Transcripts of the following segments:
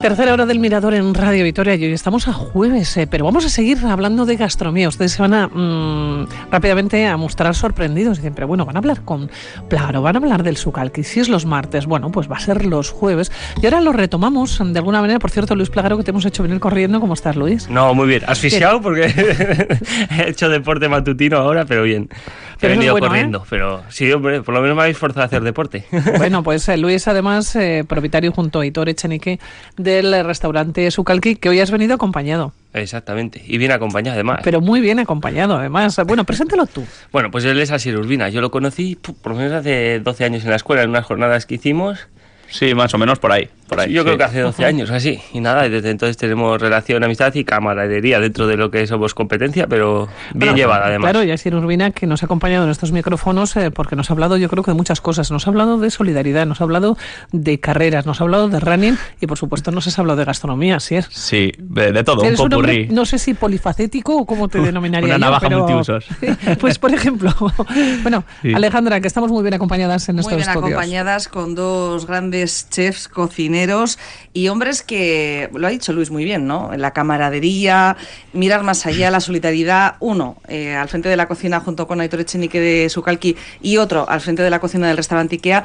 Tercera hora del Mirador en Radio Vitoria y hoy estamos a jueves, pero vamos a seguir hablando de gastronomía. Ustedes se van a rápidamente a mostrar sorprendidos. Dicen, pero bueno, van a hablar con Plaro, van a hablar del Sucalqui. Si es los martes, bueno, pues va a ser los jueves. Y ahora lo retomamos de alguna manera. Por cierto, Luis Plagaro, que te hemos hecho venir corriendo. ¿Cómo estás, Luis? No, muy bien. Asfixiado porque he hecho deporte matutino ahora, pero bien. He venido corriendo, pero sí, hombre, por lo menos me habéis forzado a hacer deporte. Bueno, pues Luis, además, propietario junto a Aitor Echenique del restaurante Sucalqui, que hoy has venido acompañado. Exactamente, y bien acompañado además. Pero muy bien acompañado además. Bueno, preséntalo tú. Bueno, pues él es Asier Urbina. Yo lo conocí por lo menos hace 12 años en la escuela, en unas jornadas que hicimos. Sí, más o menos por ahí. Yo creo que hace 12 años así. Y nada, desde entonces tenemos relación, amistad y camaradería dentro de lo que somos competencia, pero bien llevada además. Claro, y Asier Urbina, que nos ha acompañado en estos micrófonos porque nos ha hablado, yo creo que de muchas cosas. Nos ha hablado de solidaridad, nos ha hablado de carreras, nos ha hablado de running y por supuesto nos has hablado de gastronomía, Asier. Sí, de todo, un popurrí. No sé si polifacético o cómo te denominaría. Una navaja multiusos. Pues por ejemplo, bueno, sí. Alejandra, que estamos muy bien acompañadas en estos estudios. Muy bien acompañadas con dos grandes chefs, cocineros y hombres que, lo ha dicho Luis muy bien, ¿no? La camaradería, mirar más allá, la solidaridad, uno al frente de la cocina junto con Aitor Echenique de Sucalqui y otro al frente de la cocina del restaurante Ikea.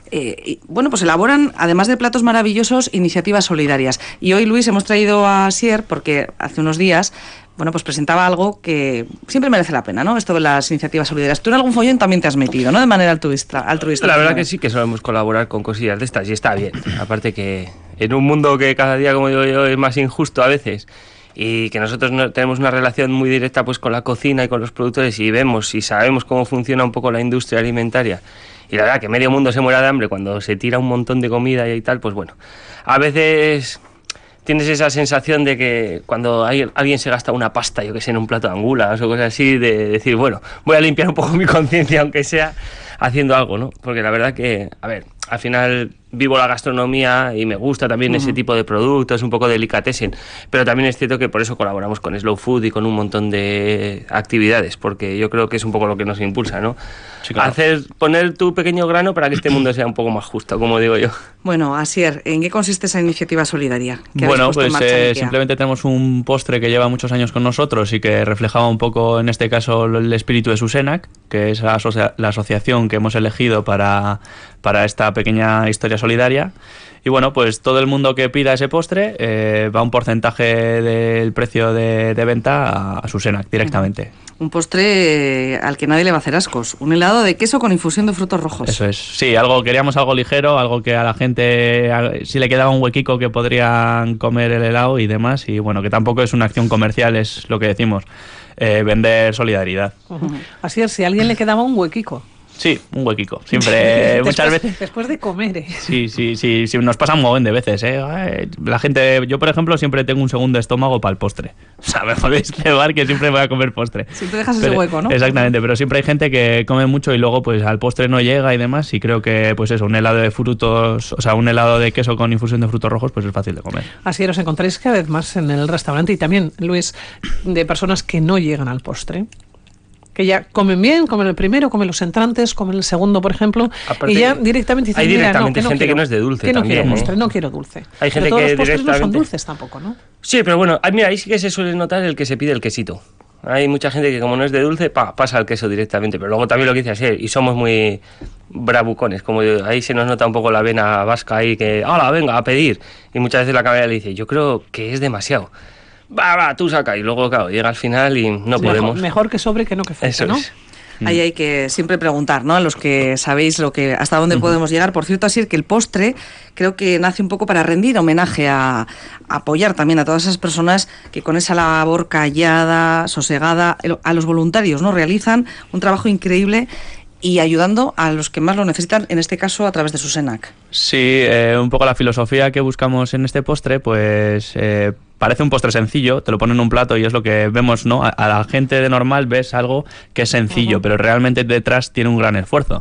Bueno, pues elaboran, además de platos maravillosos, iniciativas solidarias. Y hoy, Luis, hemos traído a Asier porque hace unos días, bueno, pues presentaba algo que siempre merece la pena, ¿no? Esto de las iniciativas solidarias. Tú en algún follón también te has metido, ¿no? De manera altruista. La verdad que sí, que solemos colaborar con cosillas de estas y está bien. Aparte que en un mundo que cada día, como digo yo, es más injusto a veces y que nosotros tenemos una relación muy directa pues con la cocina y con los productores y vemos y sabemos cómo funciona un poco la industria alimentaria. Y la verdad que medio mundo se muera de hambre cuando se tira un montón de comida y tal, pues bueno, a veces tienes esa sensación de que cuando alguien se gasta una pasta, yo que sé, en un plato de angulas o cosas así, de decir, bueno, voy a limpiar un poco mi conciencia, aunque sea haciendo algo, ¿no? Porque la verdad que, a ver, al final vivo la gastronomía y me gusta también ese tipo de productos, un poco delicatessen, pero también es cierto que por eso colaboramos con Slow Food y con un montón de actividades, porque yo creo que es un poco lo que nos impulsa, ¿no? Sí, claro. Poner tu pequeño grano para que este mundo sea un poco más justo, como digo yo. Bueno, Asier, ¿en qué consiste esa iniciativa solidaria? Bueno, pues simplemente tenemos un postre que lleva muchos años con nosotros y que reflejaba un poco, en este caso, el espíritu de Susenac, que es la asociación que hemos elegido para esta pequeña historia solidaria. Y bueno, pues todo el mundo que pida ese postre va un porcentaje del precio de venta a Susenac directamente. Un postre al que nadie le va a hacer ascos. Un helado de queso con infusión de frutos rojos. Eso es. Sí, queríamos algo ligero, algo que a la gente, si le quedaba un huequico, que podrían comer el helado y demás. Y bueno, que tampoco es una acción comercial, es lo que decimos, vender solidaridad. Así es, si a alguien le quedaba un huequico. Sí, un huequico. Siempre, muchas veces. Después de comer, Sí, nos pasa un montón de veces, La gente, yo por ejemplo, siempre tengo un segundo estómago para el postre. O sea, me podéis llevar que siempre voy a comer postre. Siempre dejas ese hueco, ¿no? Exactamente, pero siempre hay gente que come mucho y luego pues al postre no llega y demás, y creo que pues eso, un helado de frutos, o sea, un helado de queso con infusión de frutos rojos, pues es fácil de comer. Así os encontráis cada vez más en el restaurante y también, Luis, de personas que no llegan al postre, que ya comen bien, comen el primero, comen los entrantes, comen el segundo, por ejemplo, aparte, y ya directamente dicen, hay directamente mira, gente que no es de dulce, que no también, quiero postre, no quiero dulce. Hay gente pero todos que los postres directamente no son dulces tampoco, ¿no? Sí, pero bueno, mira, ahí sí que se suele notar el que se pide el quesito. Hay mucha gente que como no es de dulce, pasa al queso directamente, pero luego también lo que dice así, y somos muy bravucones, como ahí se nos nota un poco la vena vasca ahí que, ¡hala, venga, a pedir! Y muchas veces la camarera le dice, yo creo que es demasiado. Va, tú saca, y luego, claro, llega al final y no podemos. Mejor que sobre que no que falte, eso ¿no? Es. Ahí hay que siempre preguntar, ¿no? A los que sabéis hasta dónde podemos llegar. Por cierto, así es que el postre creo que nace un poco para rendir homenaje a apoyar también a todas esas personas que con esa labor callada, sosegada, a los voluntarios, ¿no? Realizan un trabajo increíble y ayudando a los que más lo necesitan, en este caso a través de Susenac. Sí, un poco la filosofía que buscamos en este postre, pues parece un postre sencillo, te lo ponen en un plato y es lo que vemos, ¿no? A la gente de normal ves algo que es sencillo, pero realmente detrás tiene un gran esfuerzo.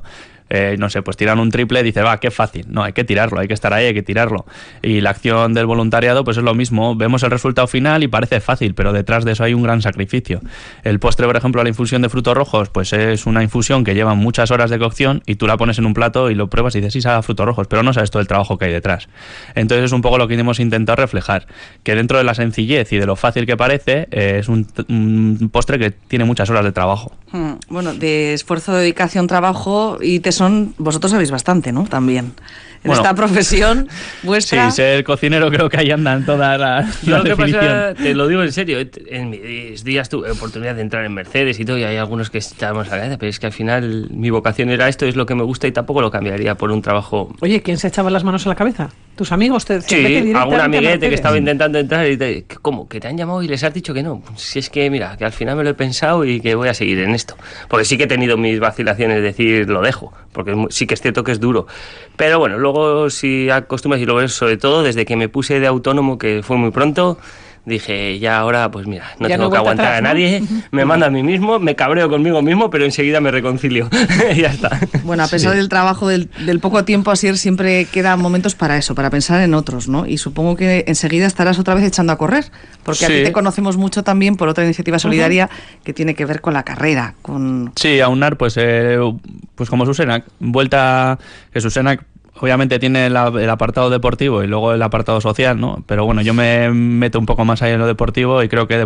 no sé, pues tiran un triple, dice, va, qué fácil. No, hay que tirarlo, hay que estar ahí, hay que tirarlo. Y la acción del voluntariado, pues es lo mismo. Vemos el resultado final y parece fácil, pero detrás de eso hay un gran sacrificio. El postre, por ejemplo, la infusión de frutos rojos, pues es una infusión que lleva muchas horas de cocción y tú la pones en un plato y lo pruebas y dices, sí, sabe a frutos rojos, pero no sabes todo el trabajo que hay detrás. Entonces es un poco lo que hemos intentado reflejar, que dentro de la sencillez y de lo fácil que parece, es un postre que tiene muchas horas de trabajo. Bueno, de esfuerzo, dedicación, trabajo y tesón, vosotros sabéis bastante, ¿no? También. En esta profesión vuestra... Sí, ser cocinero creo que ahí andan todas las Yo lo que pasa, te lo digo en serio, en mis días tuve oportunidad de entrar en Mercedes y todo, y hay algunos que estábamos a la cabeza, pero es que al final mi vocación era esto, es lo que me gusta y tampoco lo cambiaría por un trabajo... Oye, ¿quién se echaba las manos a la cabeza? ¿Tus amigos? Sí, algún amiguete que estaba intentando entrar y ¿cómo? ¿Que te han llamado y les has dicho que no? Si es que, mira, que al final me lo he pensado y que voy a seguir en esto. Porque sí que he tenido mis vacilaciones de decir, lo dejo, porque sí que es cierto que es duro. Pero bueno, luego si acostumbras y lo ves, sobre todo desde que me puse de autónomo, que fue muy pronto, dije, ya ahora, pues mira, no tengo que aguantar atrás, a nadie, ¿no? Me mando a mí mismo, me cabreo conmigo mismo, pero enseguida me reconcilio. Y ya está. Bueno, a pesar del trabajo, del poco tiempo, así siempre quedan momentos para eso, para pensar en otros, ¿no? Y supongo que enseguida estarás otra vez echando a correr, porque aquí te conocemos mucho también por otra iniciativa solidaria que tiene que ver con la carrera, con... Sí, aunar, pues como Susenac, que Susenac obviamente tiene el apartado deportivo y luego el apartado social, ¿no? Pero bueno, yo me meto un poco más ahí en lo deportivo y creo que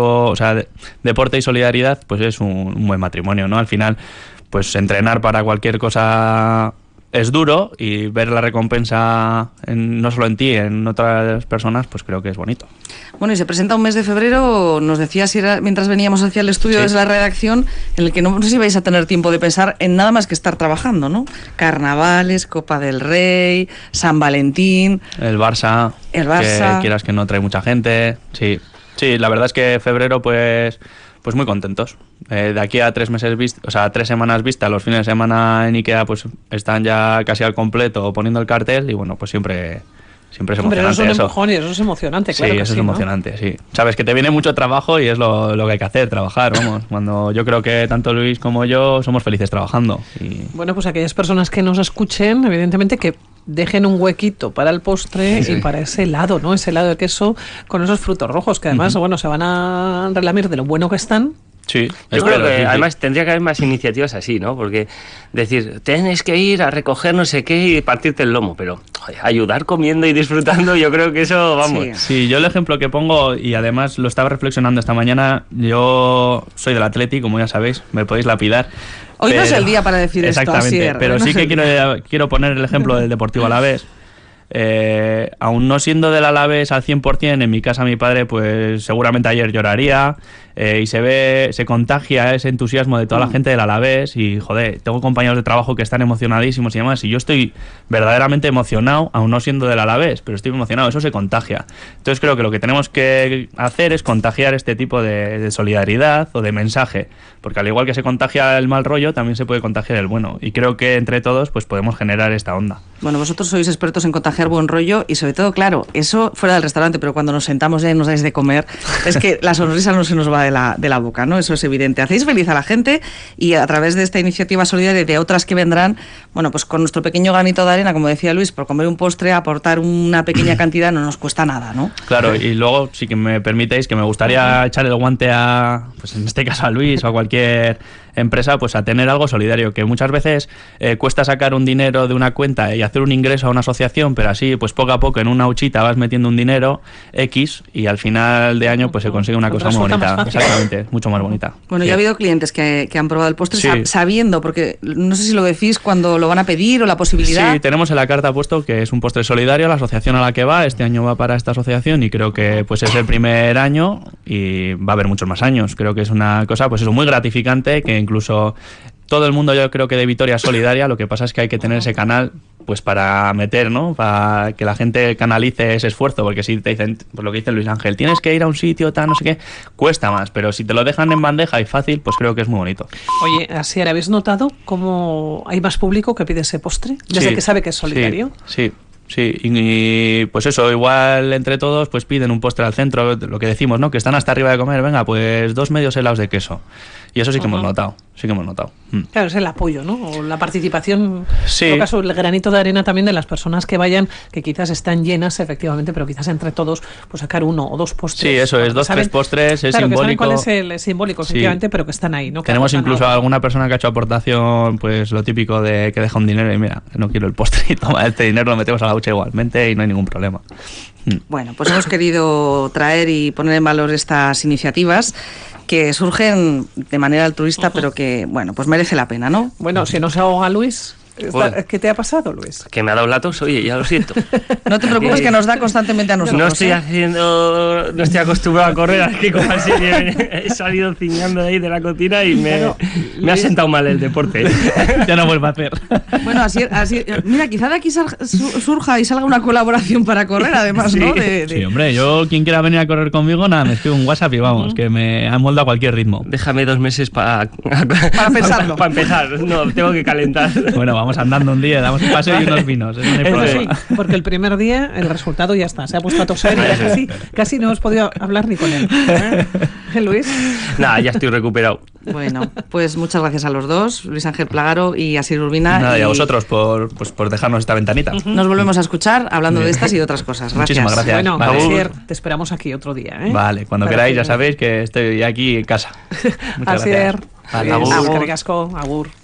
deporte y solidaridad, pues es un buen matrimonio, ¿no? Al final, pues entrenar para cualquier cosa es duro y ver la recompensa no solo en ti, en otras personas, pues creo que es bonito. Bueno, y se presenta un mes de febrero, nos decías mientras veníamos hacia el estudio desde la redacción, en el que no sé si vais a tener tiempo de pensar en nada más que estar trabajando, ¿no? Carnavales, Copa del Rey, San Valentín... El Barça, que quieras que no trae mucha gente, sí, la verdad es que febrero pues muy contentos. De aquí a 3 meses 3 semanas vista, los fines de semana en Ikea pues están ya casi al completo poniendo el cartel y bueno, pues siempre es emocionante eso es emocionante, claro. Sí, que eso sí, es emocionante, ¿no? Sí. Sabes que te viene mucho trabajo y es lo que hay que hacer, trabajar, vamos. Cuando yo creo que tanto Luis como yo somos felices trabajando. Bueno, pues aquellas personas que nos escuchen, evidentemente que dejen un huequito para el postre y para ese helado, ¿no? Ese helado de queso con esos frutos rojos que además, bueno, se van a relamir de lo bueno que están. Sí, yo creo que además tendría que haber más iniciativas así, ¿no? Porque decir, tienes que ir a recoger no sé qué y partirte el lomo, pero joder, ayudar comiendo y disfrutando, yo creo que eso, vamos. Sí, yo el ejemplo que pongo, y además lo estaba reflexionando esta mañana, yo soy del Atleti, como ya sabéis, me podéis lapidar. Hoy no es el día para decir esto, así pero sí que quiero poner el ejemplo del Deportivo Alavés. Aún no siendo del Alavés al 100%, en mi casa mi padre pues seguramente ayer lloraría, y se contagia ese entusiasmo de toda la gente del Alavés y joder, tengo compañeros de trabajo que están emocionadísimos y demás, y yo estoy verdaderamente emocionado, aún no siendo del Alavés, pero estoy emocionado, eso se contagia. Entonces creo que lo que tenemos que hacer es contagiar este tipo de solidaridad o de mensaje, porque al igual que se contagia el mal rollo, también se puede contagiar el bueno, y creo que entre todos pues podemos generar esta onda. Bueno, vosotros sois expertos en contagiar buen rollo y sobre todo, claro, eso fuera del restaurante, pero cuando nos sentamos ya y nos dais de comer, es que la sonrisa no se nos va de la boca, ¿no? Eso es evidente. Hacéis feliz a la gente y a través de esta iniciativa solidaria y de otras que vendrán, bueno, pues con nuestro pequeño granito de arena, como decía Luis, por comer un postre, aportar una pequeña cantidad no nos cuesta nada, ¿no? Claro, y luego, si que me permitéis, que me gustaría echar el guante pues en este caso a Luis o a cualquier empresa, pues a tener algo solidario, que muchas veces cuesta sacar un dinero de una cuenta y hacer un ingreso a una asociación, pero así pues poco a poco en una huchita vas metiendo un dinero X y al final de año pues se consigue una cosa muy bonita. Exactamente, mucho más bonita. Bueno, ya ha habido clientes que han probado el postre sabiendo, porque no sé si lo decís cuando lo van a pedir o la posibilidad. Sí, tenemos en la carta puesto que es un postre solidario, la asociación a la que va, este año va para esta asociación y creo que pues es el primer año y va a haber muchos más años. Creo que es una cosa pues eso muy gratificante, que incluso todo el mundo, yo creo que de Vitoria es solidaria, lo que pasa es que hay que tener ese canal pues para meter, ¿no? Para que la gente canalice ese esfuerzo, porque si te dicen, pues lo que dice Luis Ángel, tienes que ir a un sitio, tal, no sé qué, cuesta más, pero si te lo dejan en bandeja y fácil, pues creo que es muy bonito. Oye, Asier, ¿habéis notado cómo hay más público que pide ese postre? Desde que sabe que es solidario. Sí, y pues eso, igual entre todos pues piden un postre al centro, lo que decimos, ¿no? Que están hasta arriba de comer, venga, pues 2 medios helados de queso. Y eso sí que hemos notado. sí que hemos notado. Claro, es el apoyo, ¿no? O la participación, Sí. en todo caso, el granito de arena también de las personas que vayan, que quizás están llenas, efectivamente, pero quizás entre todos, pues sacar 1 o 2 postres. Sí, eso es, 2, 3 postres, es claro, simbólico. Que saben cuál es el simbólico, efectivamente, pero que están ahí, ¿no? Tenemos incluso alguna persona que ha hecho aportación, pues lo típico de que deja un dinero y mira, no quiero el postre y toma este dinero, lo metemos a la hucha igualmente y no hay ningún problema. Bueno, pues hemos querido traer y poner en valor estas iniciativas que surgen de manera altruista, pero que, bueno, pues merece la pena, ¿no? Bueno, si no se ahoga Luis, Bueno. ¿qué te ha pasado, Luis? Que me ha dado la tos, oye, ya lo siento. No te preocupes que nos da constantemente a nosotros. No estoy no estoy acostumbrado a correr, así como así he salido ciñando de ahí de la cocina y me ha sentado mal el deporte. Ya no vuelvo a hacer. Bueno, así, mira, quizá de aquí surja y salga una colaboración para correr, además, ¿no? Sí, hombre, yo quien quiera venir a correr conmigo, nada, me escribo un WhatsApp y vamos, que me han moldado a cualquier ritmo. Déjame 2 meses para pensarlo. Para empezar, no, tengo que calentar. Bueno, vamos andando un día, damos un paseo y unos vinos, eso no hay Eso problema. sí, porque el primer día el resultado ya está, se ha puesto a toser y ya casi no hemos podido hablar ni con él. Luis. Nada, ya estoy recuperado. Bueno, pues muchas gracias a los dos, Luis Ángel Plagaro y Asier Urbina. Nada, y a vosotros por dejarnos esta ventanita. Nos volvemos a escuchar hablando de estas y de otras cosas. Gracias. Muchísimas gracias. Bueno, Vale. Asier, te esperamos aquí otro día. Vale, cuando queráis ya sabéis que estoy aquí en casa. Muchas Asier, gracias. Vale, agur. agur. Eskerrik asko, agur.